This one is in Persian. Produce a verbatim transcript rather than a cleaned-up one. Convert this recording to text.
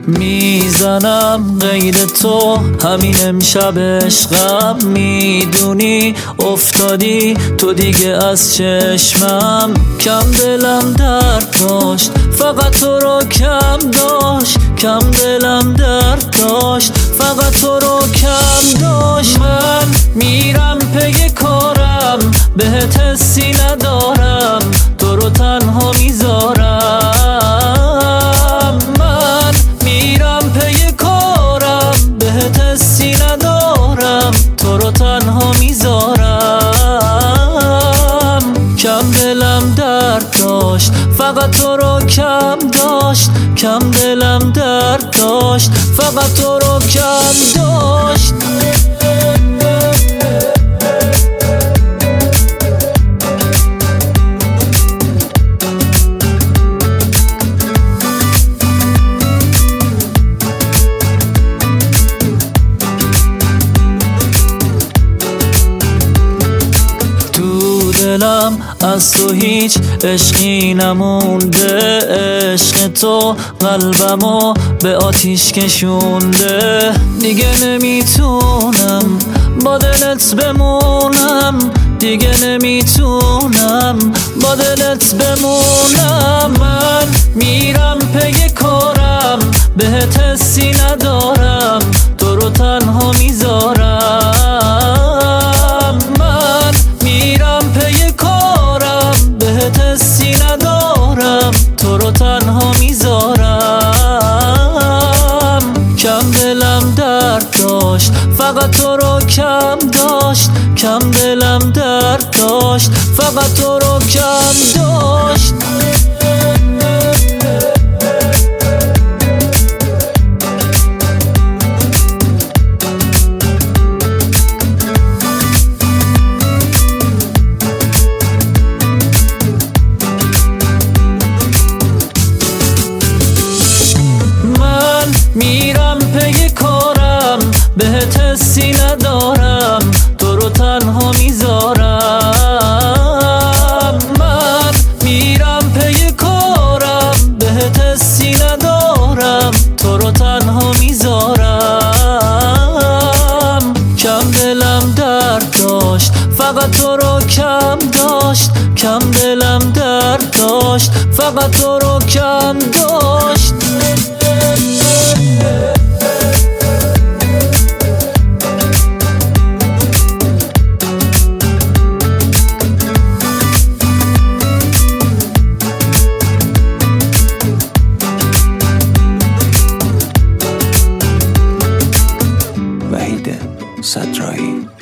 میزنم غیر تو همین امشب عشقم، میدونی افتادی تو دیگه از چشمم. کم دلم درد داشت فقط تو رو کم داشت، کم دلم درد داشت فقط تو رو کم داشت. من میرم پی کارم بهت حسی ندارم، تو رو تنها میذارم. من میرم پی کارم بهت حسی ندارم، تو رو تنها میذارم. کم دلم درد داشت فقط تو رو کم داشت، کم دلم درد داشت فقط تو رو کم داشت. دلم از تو هیچ عشقی نمونده، عشق تو قلبمو به آتیش کشونده. دیگه نمیتونم با دلت بمونم، دیگه نمیتونم با دلت بمونم. من میرم پی کارم بهت حسی ندارم، تو رو تنها میذارم. من میرم پی کارم بهت حسی ندارم، تو رو تنها میذارم. کم دلم درد داشت فقط تو رو کم داشت، کم دلم درد داشت فقط تو رو کم داشت. میرم پی کارم بهت حسی ندارم، تو رو تنها میذارم. من میرم پی کارم بهت حسی ندارم، تو رو تنها میذارم. کم دلم درد داشت فقط تو رو کم داشت، کم دلم درد داشت فقط تو رو کم داشت. وحید صدرایی.